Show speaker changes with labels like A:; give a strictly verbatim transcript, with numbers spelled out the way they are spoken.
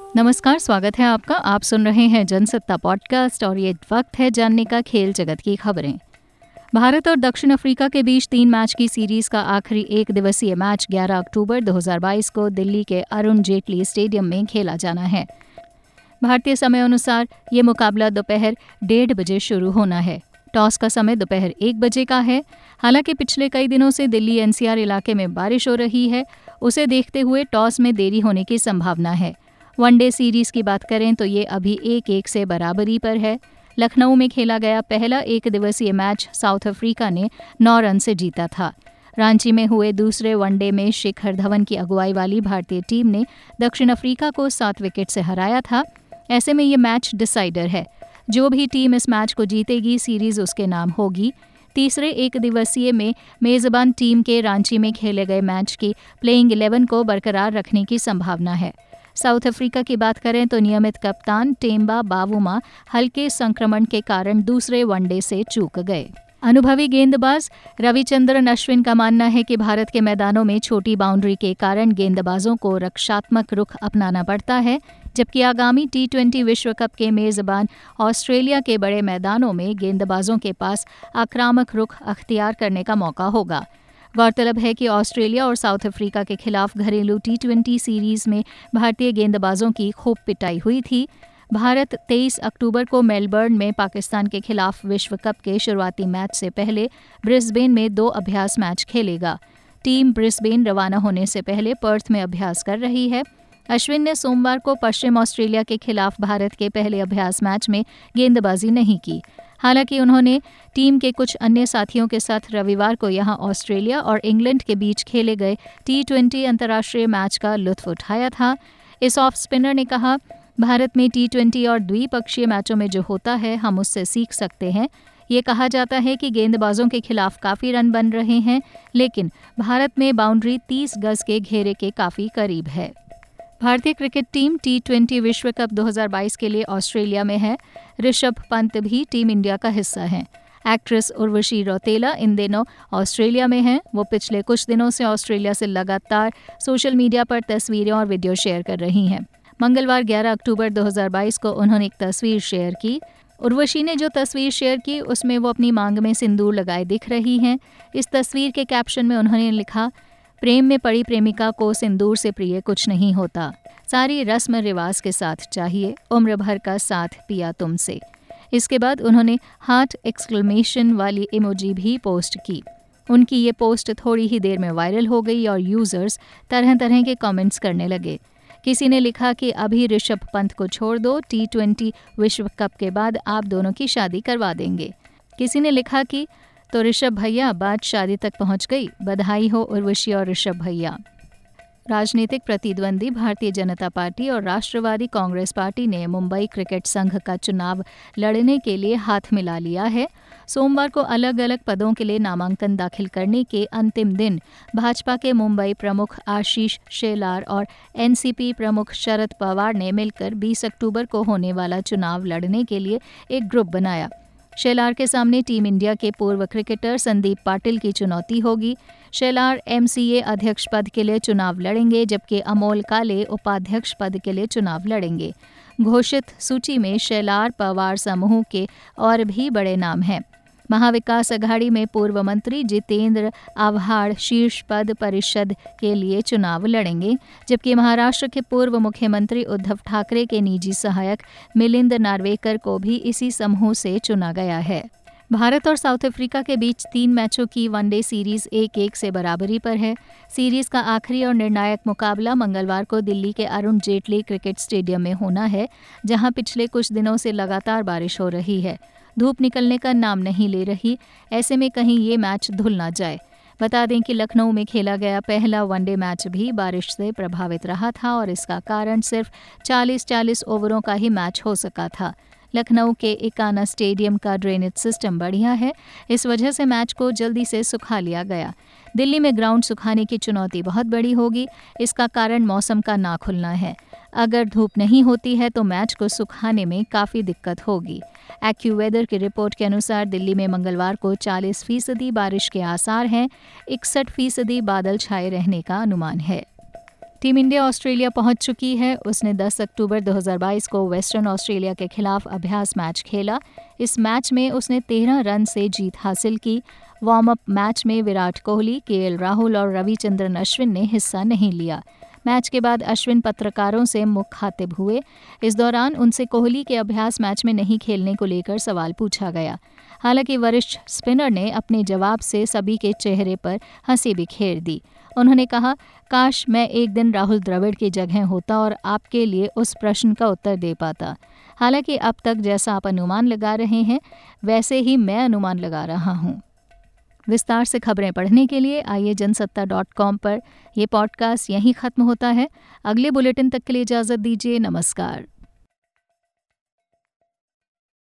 A: नमस्कार, स्वागत है आपका। आप सुन रहे हैं जनसत्ता पॉडकास्ट और ये वक्त है जानने का खेल जगत की खबरें। भारत और दक्षिण अफ्रीका के बीच तीन मैच की सीरीज का आखिरी एक दिवसीय मैच ग्यारह अक्टूबर दो हज़ार बाईस को दिल्ली के अरुण जेटली स्टेडियम में खेला जाना है। भारतीय समय अनुसार ये मुकाबला दोपहर डेढ़ बजे शुरू होना है। टॉस का समय दोपहर एक बजे का है। हालांकि पिछले कई दिनों से दिल्ली एनसीआर इलाके में बारिश हो रही है, उसे देखते हुए टॉस में देरी होने की संभावना है। वनडे सीरीज की बात करें तो ये अभी एक एक से बराबरी पर है। लखनऊ में खेला गया पहला एक दिवसीय मैच साउथ अफ्रीका ने नौ रन से जीता था। रांची में हुए दूसरे वनडे में शिखर धवन की अगुवाई वाली भारतीय टीम ने दक्षिण अफ्रीका को सात विकेट से हराया था। ऐसे में ये मैच डिसाइडर है। जो भी टीम इस मैच को जीतेगी, सीरीज उसके नाम होगी। तीसरे एक दिवसीय में मेजबान टीम के रांची में खेले गए मैच की प्लेइंग इलेवन को बरकरार रखने की संभावना है। साउथ अफ्रीका की बात करें तो नियमित कप्तान टेम्बा बावुमा हल्के संक्रमण के कारण दूसरे वनडे से चूक गए। अनुभवी गेंदबाज रविचंद्रन अश्विन का मानना है कि भारत के मैदानों में छोटी बाउंड्री के कारण गेंदबाजों को रक्षात्मक रुख अपनाना पड़ता है, जबकि आगामी टी ट्वेंटी विश्व कप के मेजबान ऑस्ट्रेलिया के बड़े मैदानों में गेंदबाजों के पास आक्रामक रुख अख्तियार करने का मौका होगा। गौरतलब है कि ऑस्ट्रेलिया और साउथ अफ्रीका के खिलाफ घरेलू टी ट्वेंटी सीरीज में भारतीय गेंदबाजों की खूब पिटाई हुई थी। भारत तेईस अक्टूबर को मेलबर्न में पाकिस्तान के खिलाफ विश्व कप के शुरुआती मैच से पहले ब्रिस्बेन में दो अभ्यास मैच खेलेगा। टीम ब्रिस्बेन रवाना होने से पहले पर्थ में अभ्यास कर रही है। अश्विन ने सोमवार को पश्चिम ऑस्ट्रेलिया के खिलाफ भारत के पहले अभ्यास मैच में गेंदबाजी नहीं की। हालांकि उन्होंने टीम के कुछ अन्य साथियों के साथ रविवार को यहां ऑस्ट्रेलिया और इंग्लैंड के बीच खेले गए टी ट्वेंटी अंतर्राष्ट्रीय मैच का लुत्फ उठाया था। इस ऑफ स्पिनर ने कहा, भारत में टी ट्वेंटी और द्विपक्षीय मैचों में जो होता है हम उससे सीख सकते हैं। ये कहा जाता है कि गेंदबाजों के खिलाफ काफ़ी रन बन रहे हैं, लेकिन भारत में बाउंड्री तीस गज के घेरे के काफ़ी करीब है। भारतीय क्रिकेट टीम टी ट्वेंटी विश्व कप दो हज़ार बाईस के लिए ऑस्ट्रेलिया में है। ऋषभ पंत भी टीम इंडिया का हिस्सा हैं। एक्ट्रेस उर्वशी रौतेला इन दिनों ऑस्ट्रेलिया में हैं। वो पिछले कुछ दिनों से ऑस्ट्रेलिया से लगातार सोशल मीडिया पर तस्वीरें और वीडियो शेयर कर रही हैं। मंगलवार ग्यारह अक्टूबर दो हज़ार बाईस को उन्होंने एक तस्वीर शेयर की। उर्वशी ने जो तस्वीर शेयर की उसमें वो अपनी मांग में सिंदूर लगाए दिख रही हैं। इस तस्वीर के कैप्शन में उन्होंने लिखा, प्रेम में पड़ी प्रेमिका को सिंदूर से प्रिय कुछ नहीं होता। सारी रस्म रिवाज के साथ चाहिए, उम्र भर का साथ पिया तुमसे। इसके बाद उन्होंने हार्ट एक्सक्लेमेशन वाली इमोजी भी पोस्ट की। उनकी ये पोस्ट थोड़ी ही देर में वायरल हो गई और यूजर्स तरह तरह के कमेंट्स करने लगे। किसी ने लिखा कि अभी ऋषभ पंत को छोड़ दो, टी ट्वेंटी विश्व कप के बाद आप दोनों की शादी करवा देंगे। किसी ने लिखा कि तो ऋषभ भैया बात शादी तक पहुंच गई, बधाई हो उर्वशी और ऋषभ भैया। राजनीतिक प्रतिद्वंदी भारतीय जनता पार्टी और राष्ट्रवादी कांग्रेस पार्टी ने मुंबई क्रिकेट संघ का चुनाव लड़ने के लिए हाथ मिला लिया है। सोमवार को अलग अलग पदों के लिए नामांकन दाखिल करने के अंतिम दिन भाजपा के मुंबई प्रमुख आशीष शेलार और एनसीपी प्रमुख शरद पवार ने मिलकर बीस अक्टूबर को होने वाला चुनाव लड़ने के लिए एक ग्रुप बनाया। शेलार के सामने टीम इंडिया के पूर्व क्रिकेटर संदीप पाटिल की चुनौती होगी। शेलार एमसीए अध्यक्ष पद के लिए चुनाव लड़ेंगे, जबकि अमोल काले उपाध्यक्ष पद के लिए चुनाव लड़ेंगे। घोषित सूची में शेलार पवार समूह के और भी बड़े नाम हैं। महाविकास अघाड़ी में पूर्व मंत्री जितेंद्र आव्हाड शीर्ष पद परिषद के लिए चुनाव लड़ेंगे, जबकि महाराष्ट्र के पूर्व मुख्यमंत्री उद्धव ठाकरे के निजी सहायक मिलिंद नार्वेकर को भी इसी समूह से चुना गया है। भारत और साउथ अफ्रीका के बीच तीन मैचों की वनडे सीरीज एक एक से बराबरी पर है। सीरीज का आखिरी और निर्णायक मुकाबला मंगलवार को दिल्ली के अरुण जेटली क्रिकेट स्टेडियम में होना है, जहां पिछले कुछ दिनों से लगातार बारिश हो रही है। धूप निकलने का नाम नहीं ले रही, ऐसे में कहीं ये मैच धुल ना जाए। बता दें कि लखनऊ में खेला गया पहला वनडे मैच भी बारिश से प्रभावित रहा था और इसका कारण सिर्फ चालीस चालीस ओवरों का ही मैच हो सका था। लखनऊ के इकाना स्टेडियम का ड्रेनेज सिस्टम बढ़िया है, इस वजह से मैच को जल्दी से सुखा लिया गया। दिल्ली में ग्राउंड सुखाने की चुनौती बहुत बड़ी होगी, इसका कारण मौसम का ना खुलना है। अगर धूप नहीं होती है तो मैच को सुखाने में काफ़ी दिक्कत होगी। एक्यूवेदर की रिपोर्ट के अनुसार दिल्ली में मंगलवार को चालीस फीसदी बारिश के आसार हैं, इकसठ फीसदी बादल छाए रहने का अनुमान है। टीम इंडिया ऑस्ट्रेलिया पहुंच चुकी है। उसने दस अक्टूबर दो हज़ार बाईस को वेस्टर्न ऑस्ट्रेलिया के खिलाफ अभ्यास मैच खेला। इस मैच में उसने तेरह रन से जीत हासिल की। वार्म अप मैच में विराट कोहली, केएल राहुल और रविचंद्रन अश्विन ने हिस्सा नहीं लिया। मैच के बाद अश्विन पत्रकारों से मुखातिब हुए। इस दौरान उनसे कोहली के अभ्यास मैच में नहीं खेलने को लेकर सवाल पूछा गया। हालांकि वरिष्ठ स्पिनर ने अपने जवाब से सभी के चेहरे पर हंसी बिखेर दी। उन्होंने कहा, काश मैं एक दिन राहुल द्रविड़ की जगह होता और आपके लिए उस प्रश्न का उत्तर दे पाता। हालांकि अब तक जैसा आप अनुमान लगा रहे हैं वैसे ही मैं अनुमान लगा रहा हूँ। विस्तार से खबरें पढ़ने के लिए आइए जनसत्ता डॉट कॉम पर। यह पॉडकास्ट यहीं ख़त्म होता है। अगले बुलेटिन तक के लिए इजाज़त दीजिए। नमस्कार।